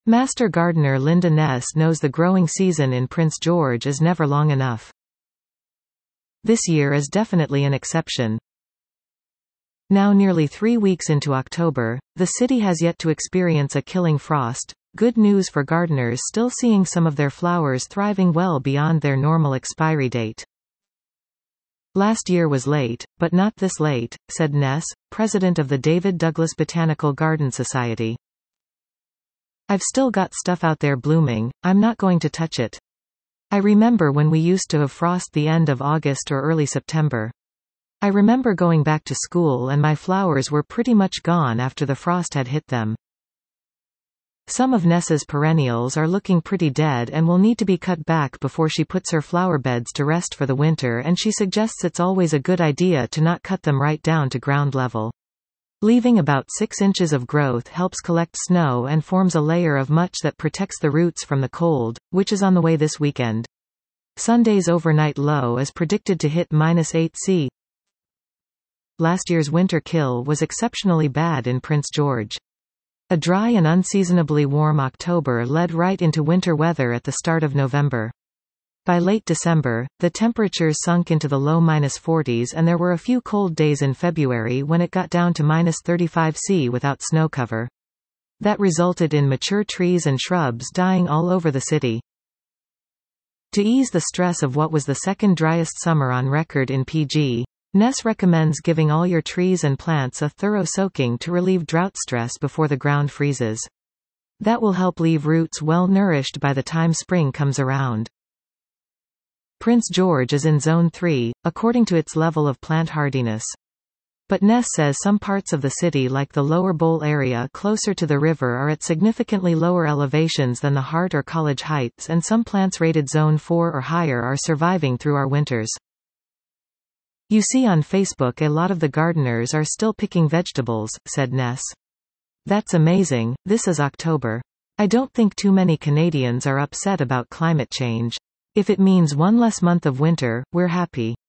Master gardener Linda Ness knows the growing season in Prince George is never long enough. This year is definitely an exception. Now nearly 3 weeks into October, the city has yet to experience a killing frost. Good news for gardeners still seeing some of their flowers thriving well beyond their normal expiry date. Last year was late, but not this late, said Ness, president of the David Douglas Botanical Garden Society. I've still got stuff out there blooming, I'm not going to touch it. I remember when we used to have frost the end of August or early September. I remember going back to school and my flowers were pretty much gone after the frost had hit them. Some of Ness's perennials are looking pretty dead and will need to be cut back before she puts her flower beds to rest for the winter, and she suggests it's always a good idea to not cut them right down to ground level. Leaving about 6 inches of growth helps collect snow and forms a layer of mulch that protects the roots from the cold, which is on the way this weekend. Sunday's overnight low is predicted to hit -8 C. Last year's winter kill was exceptionally bad in Prince George. A dry and unseasonably warm October led right into winter weather at the start of November. By late December, the temperatures sunk into the low -40s and there were a few cold days in February when it got down to -35 C without snow cover. That resulted in mature trees and shrubs dying all over the city. To ease the stress of what was the second driest summer on record in PG, Ness recommends giving all your trees and plants a thorough soaking to relieve drought stress before the ground freezes. That will help leave roots well nourished by the time spring comes around. Prince George is in Zone 3, according to its level of plant hardiness. But Ness says some parts of the city like the Lower Bowl area closer to the river are at significantly lower elevations than the Hart or College Heights, and some plants rated Zone 4 or higher are surviving through our winters. You see on Facebook a lot of the gardeners are still picking vegetables, said Ness. That's amazing, this is October. I don't think too many Canadians are upset about climate change. If it means one less month of winter, we're happy.